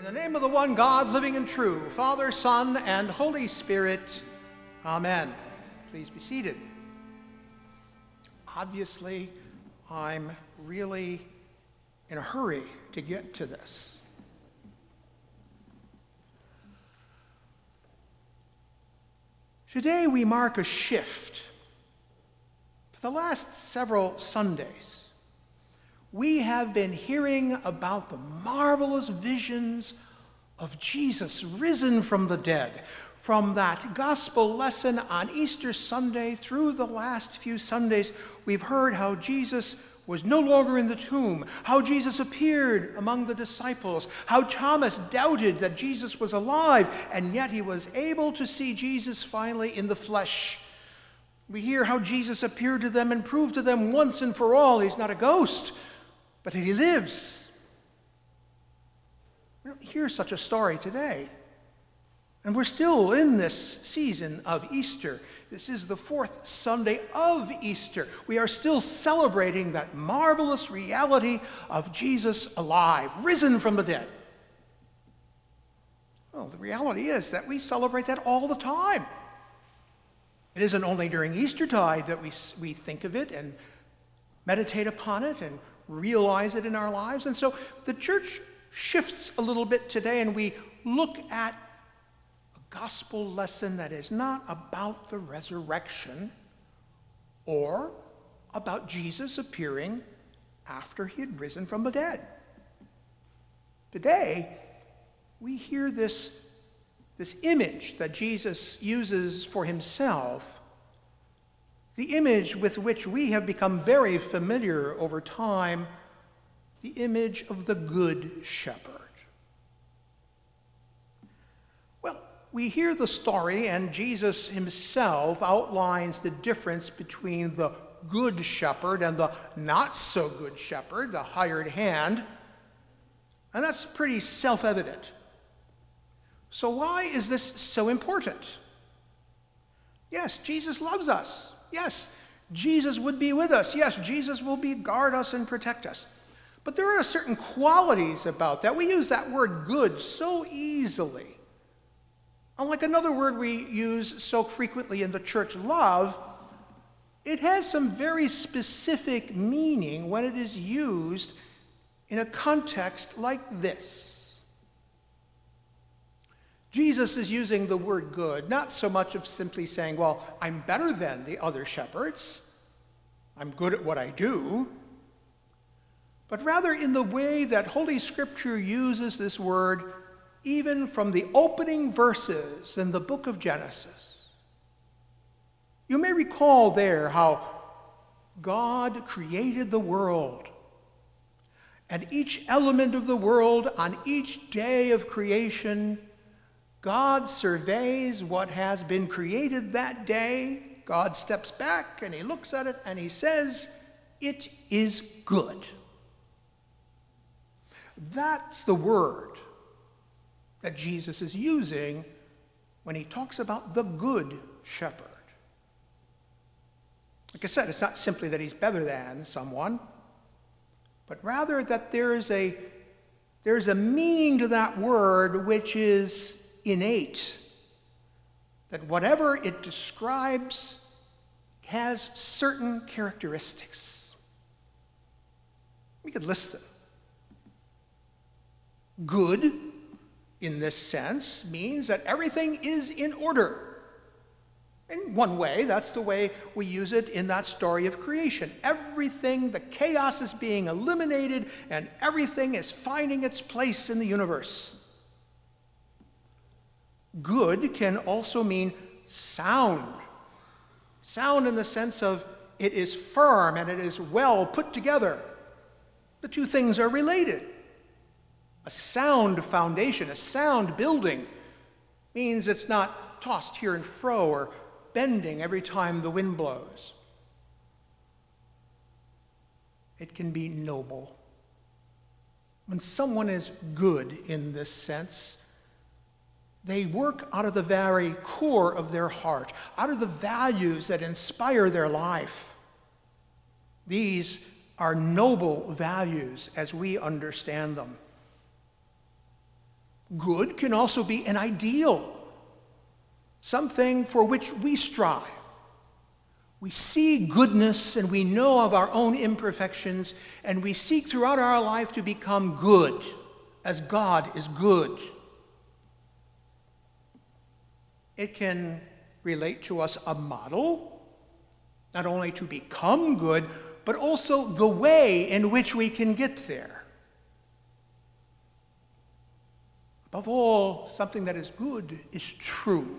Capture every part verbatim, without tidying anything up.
the name of the one God, living and true, Father, Son, and Holy Spirit. Amen. Please be seated. Obviously, I'm really in a hurry to get to this. Today we mark a shift. For the last several Sundays, we have been hearing about the marvelous visions of Jesus risen from the dead. From that gospel lesson on Easter Sunday through the last few Sundays, we've heard how Jesus was no longer in the tomb, how Jesus appeared among the disciples, how Thomas doubted that Jesus was alive, and yet he was able to see Jesus finally in the flesh. We hear how Jesus appeared to them and proved to them once and for all he's not a ghost, but he lives. We don't hear such a story today. And we're still in this season of Easter. This is the fourth Sunday of Easter. We are still celebrating that marvelous reality of Jesus alive, risen from the dead. Well, the reality is that we celebrate that all the time. It isn't only during Eastertide that we, we think of it and meditate upon it and realize it in our lives. And so the church shifts a little bit today, and we look at a gospel lesson that is not about the resurrection or about Jesus appearing after he had risen from the dead. Today, we hear this, this image that Jesus uses for himself, the image with which we have become very familiar over time, the image of the Good Shepherd. Well, we hear the story, and Jesus himself outlines the difference between the Good Shepherd and the not-so-good shepherd, the hired hand, and that's pretty self-evident. So why is this so important? Yes, Jesus loves us. Yes, Jesus would be with us. Yes, Jesus will be guard us and protect us. But there are certain qualities about that. We use that word good so easily. Unlike another word we use so frequently in the church, love, it has some very specific meaning when it is used in a context like this. Jesus is using the word good, not so much of simply saying, well, I'm better than the other shepherds, I'm good at what I do, but rather in the way that Holy Scripture uses this word even from the opening verses in the book of Genesis. You may recall there how God created the world, and each element of the world on each day of creation, God surveys what has been created that day. God steps back and he looks at it and he says, it is good. That's the word that Jesus is using when he talks about the Good Shepherd. Like I said, it's not simply that he's better than someone, but rather that there is a, there's a meaning to that word which is innate, that whatever it describes has certain characteristics. We could list them. Good, in this sense, means that everything is in order. In one way, that's the way we use it in that story of creation. Everything, the chaos is being eliminated, and everything is finding its place in the universe. Good can also mean sound. Sound in the sense of it is firm and it is well put together. The two things are related. A sound foundation, a sound building, means it's not tossed here and fro or bending every time the wind blows. It can be noble. When someone is good in this sense, they work out of the very core of their heart, out of the values that inspire their life. These are noble values as we understand them. Good can also be an ideal, something for which we strive. We see goodness and we know of our own imperfections, and we seek throughout our life to become good as God is good. It can relate to us a model, not only to become good, but also the way in which we can get there. Above all, something that is good is true.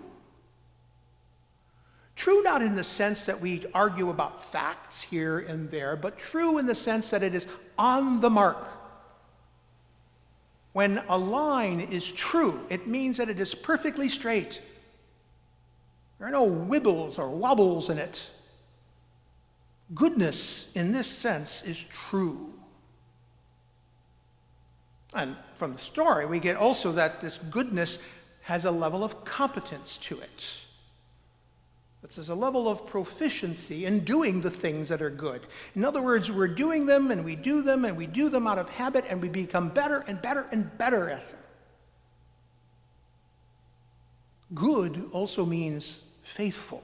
True not in the sense that we argue about facts here and there, but true in the sense that it is on the mark. When a line is true, it means that it is perfectly straight. There are no wibbles or wobbles in it. Goodness, in this sense, is true. And from the story, we get also that this goodness has a level of competence to it. There's a level of proficiency in doing the things that are good. In other words, we're doing them and we do them and we do them out of habit, and we become better and better and better at them. Good also means faithful.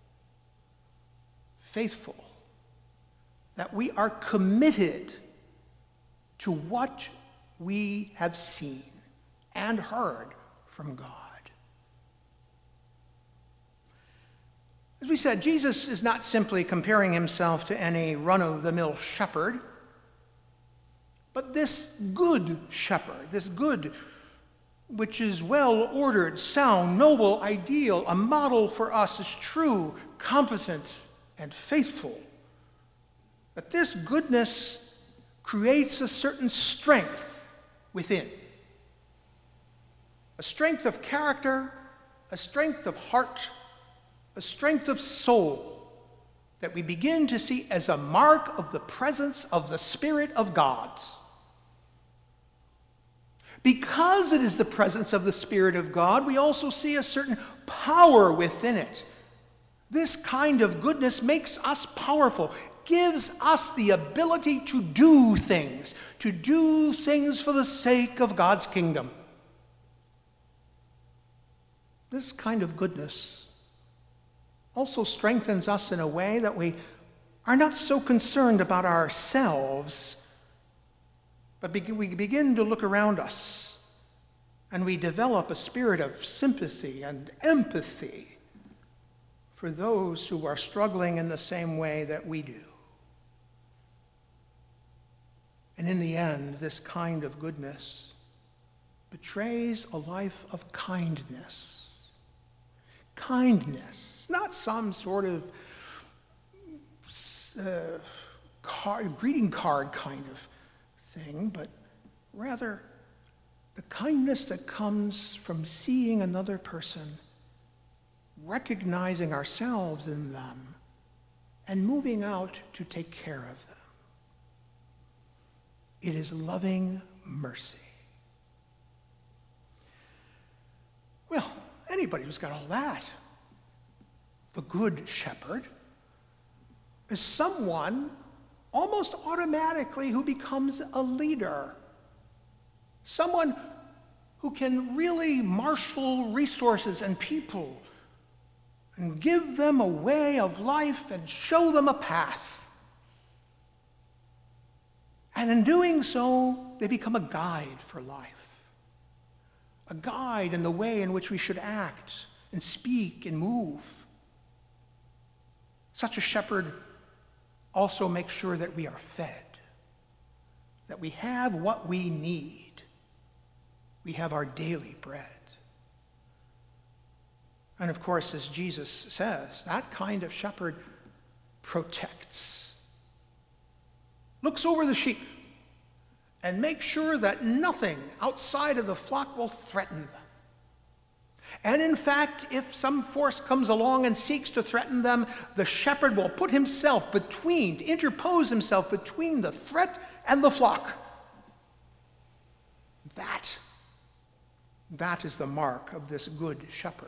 Faithful. That we are committed to what we have seen and heard from God. As we said, Jesus is not simply comparing himself to any run-of-the-mill shepherd, but this good shepherd, this good, which is well-ordered, sound, noble, ideal, a model for us, is true, competent, and faithful. That this goodness creates a certain strength within. A strength of character, a strength of heart, a strength of soul that we begin to see as a mark of the presence of the Spirit of God. Because it is the presence of the Spirit of God, we also see a certain power within it. This kind of goodness makes us powerful, gives us the ability to do things, to do things for the sake of God's kingdom. This kind of goodness also strengthens us in a way that we are not so concerned about ourselves, but we begin to look around us, and we develop a spirit of sympathy and empathy for those who are struggling in the same way that we do. And in the end, this kind of goodness betrays a life of kindness. Kindness. Not some sort of uh, card, greeting card kind of thing, but rather the kindness that comes from seeing another person, recognizing ourselves in them, and moving out to take care of them. It is loving mercy. Well, anybody who's got all that, the good shepherd, is someone almost automatically who becomes a leader. Someone who can really marshal resources and people and give them a way of life and show them a path. And in doing so, they become a guide for life. A guide in the way in which we should act and speak and move. Such a shepherd also makes sure that we are fed, that we have what we need. We have our daily bread. And of course, as Jesus says, that kind of shepherd protects, looks over the sheep, and makes sure that nothing outside of the flock will threaten them. And in fact, if some force comes along and seeks to threaten them, the shepherd will put himself between, interpose himself between the threat and the flock. That, that is the mark of this good shepherd.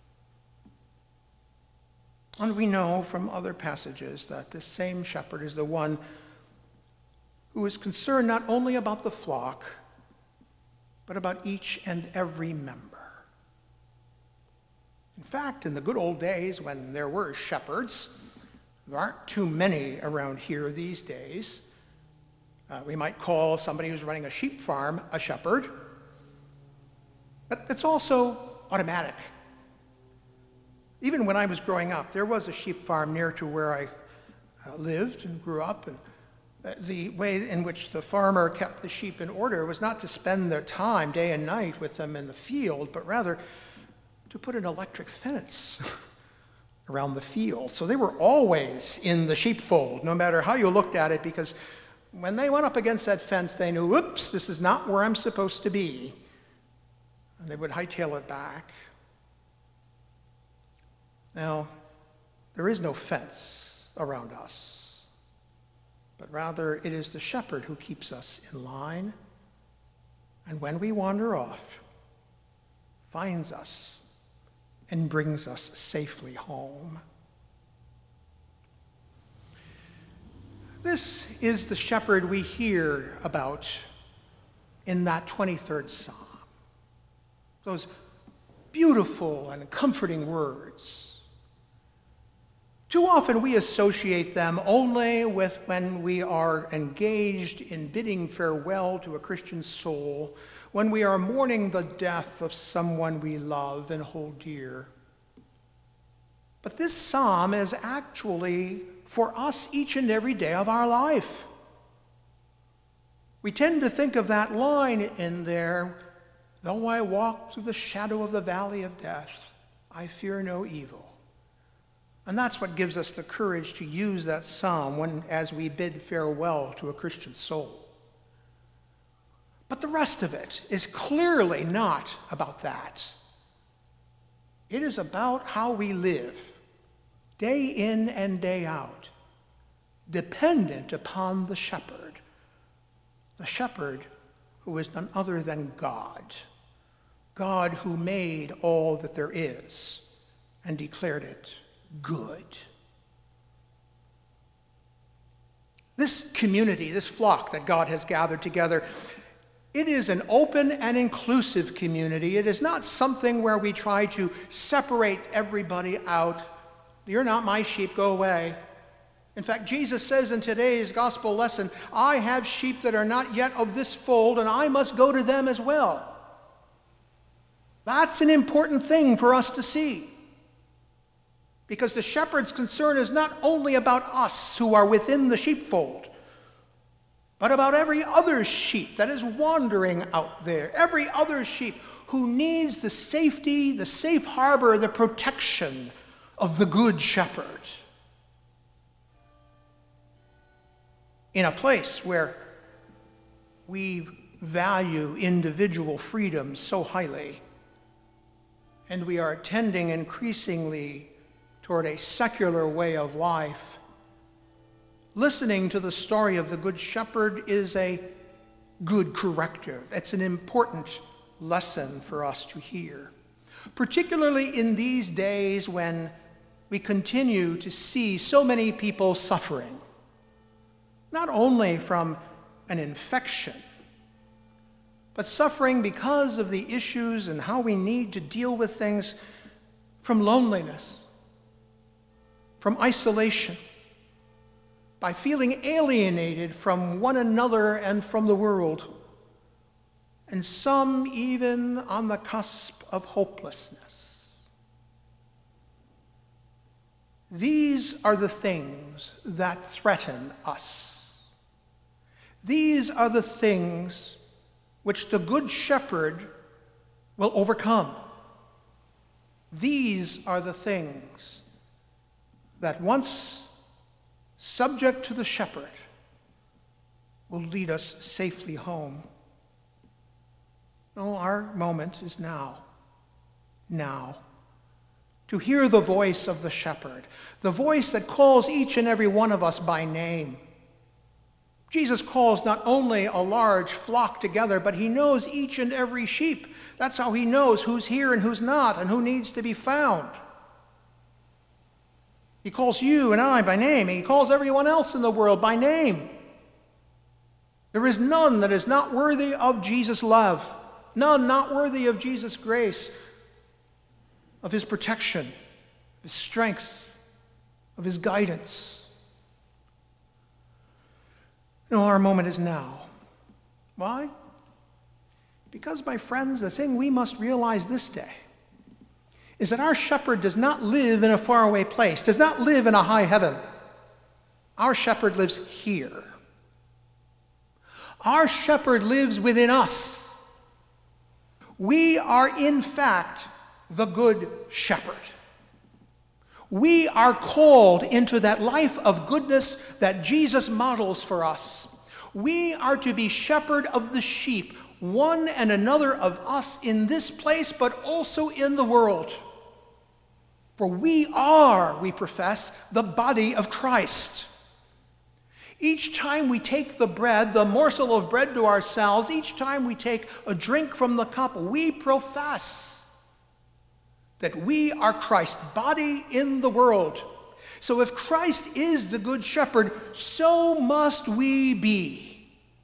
And we know from other passages that this same shepherd is the one who is concerned not only about the flock, but about each and every member. In fact, in the good old days when there were shepherds, there aren't too many around here these days. Uh, we might call somebody who's running a sheep farm a shepherd, but it's also automatic. Even when I was growing up, there was a sheep farm near to where I uh, lived and grew up, and uh, the way in which the farmer kept the sheep in order was not to spend their time day and night with them in the field, but rather to put an electric fence around the field. So they were always in the sheepfold, no matter how you looked at it, because when they went up against that fence, they knew, whoops, this is not where I'm supposed to be. And they would hightail it back. Now, there is no fence around us, but rather it is the shepherd who keeps us in line, and when we wander off, finds us and brings us safely home. This is the shepherd we hear about in that twenty-third Psalm. Those beautiful and comforting words. Too often we associate them only with when we are engaged in bidding farewell to a Christian soul, when we are mourning the death of someone we love and hold dear. But this psalm is actually for us each and every day of our life. We tend to think of that line in there, though I walk through the shadow of the valley of death, I fear no evil. And that's what gives us the courage to use that psalm when, as we bid farewell to a Christian soul. But the rest of it is clearly not about that. It is about how we live, day in and day out, dependent upon the shepherd, the shepherd who is none other than God, God who made all that there is and declared it good. This community, this flock that God has gathered together, it is an open and inclusive community. It is not something where we try to separate everybody out. You're not my sheep, go away. In fact, Jesus says in today's gospel lesson, I have sheep that are not yet of this fold, and I must go to them as well. That's an important thing for us to see. Because the shepherd's concern is not only about us who are within the sheepfold, but about every other sheep that is wandering out there, every other sheep who needs the safety, the safe harbor, the protection of the good shepherd. In a place where we value individual freedom so highly, and we are tending increasingly toward a secular way of life, listening to the story of the Good Shepherd is a good corrective. It's an important lesson for us to hear, particularly in these days when we continue to see so many people suffering, not only from an infection, but suffering because of the issues and how we need to deal with things, from loneliness, from isolation, by feeling alienated from one another and from the world, and some even on the cusp of hopelessness. These are the things that threaten us. These are the things which the Good Shepherd will overcome. These are the things that, once subject to the shepherd, will lead us safely home. No, our moment is now. Now. To hear the voice of the shepherd, the voice that calls each and every one of us by name. Jesus calls not only a large flock together, but he knows each and every sheep. That's how he knows who's here and who's not, and who needs to be found. He calls you and I by name. He calls everyone else in the world by name. There is none that is not worthy of Jesus' love. none not worthy of Jesus' grace, of his protection, of his strength, of his guidance. No, our moment is now. Why? Because, my friends, the thing we must realize this day is that our shepherd does not live in a faraway place, does not live in a high heaven. Our shepherd lives here. Our shepherd lives within us. We are, in fact, the good shepherd. We are called into that life of goodness that Jesus models for us. We are to be shepherd of the sheep, one and another of us in this place, but also in the world. For we are, we profess, the body of Christ. Each time we take the bread, the morsel of bread to ourselves, each time we take a drink from the cup, we profess that we are Christ's body in the world. So if Christ is the good shepherd, so must we be.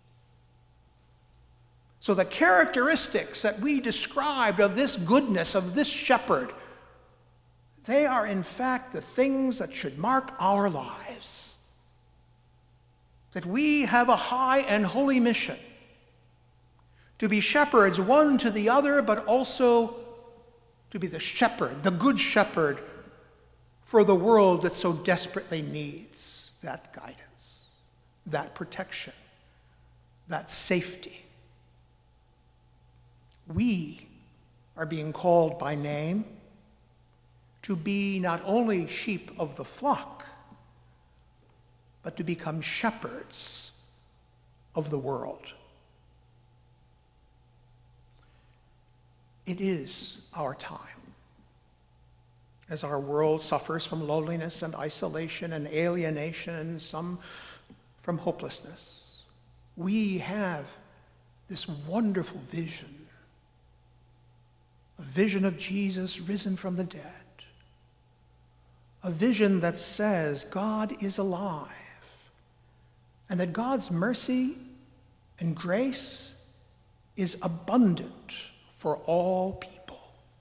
So the characteristics that we described of this goodness, of this shepherd, they are in fact the things that should mark our lives. That we have a high and holy mission to be shepherds one to the other, but also to be the shepherd, the good shepherd for the world that so desperately needs that guidance, that protection, that safety. We are being called by name to be not only sheep of the flock, but to become shepherds of the world. It is our time. As our world suffers from loneliness and isolation and alienation, and some from hopelessness, we have this wonderful vision, a vision of Jesus risen from the dead, a vision that says God is alive, and that God's mercy and grace is abundant for all people.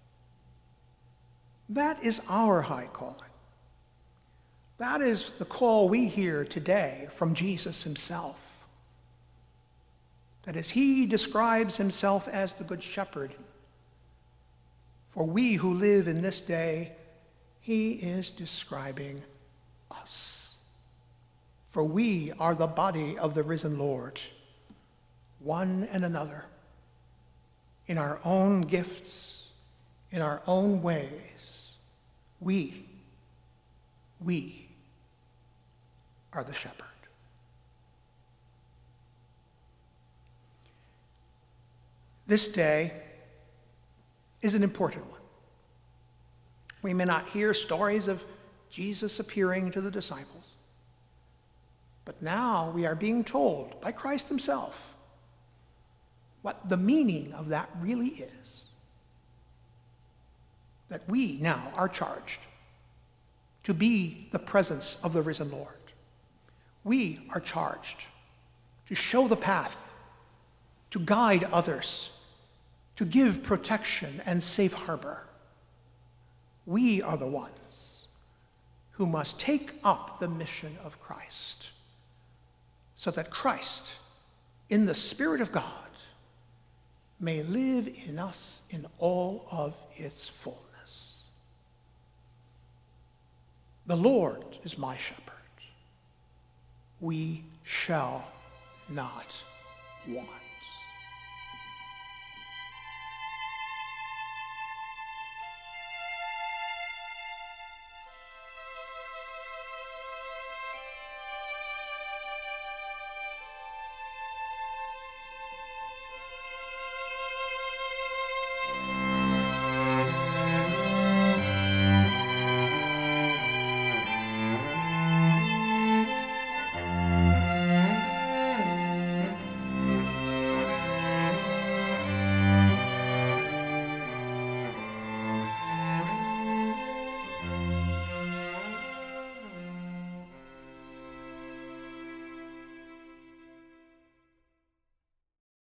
That is our high calling. That is the call we hear today from Jesus himself. That as he describes himself as the Good Shepherd, for we who live in this day, he is describing us. For we are the body of the risen Lord, one and another, in our own gifts, in our own ways. We, we are the shepherd. This day is an important one. We may not hear stories of Jesus appearing to the disciples, but now we are being told by Christ himself what the meaning of that really is. That we now are charged to be the presence of the risen Lord. We are charged to show the path, to guide others, to give protection and safe harbor. We are the ones who must take up the mission of Christ, so that Christ, in the Spirit of God, may live in us in all of its fullness. The Lord is my shepherd. We shall not want.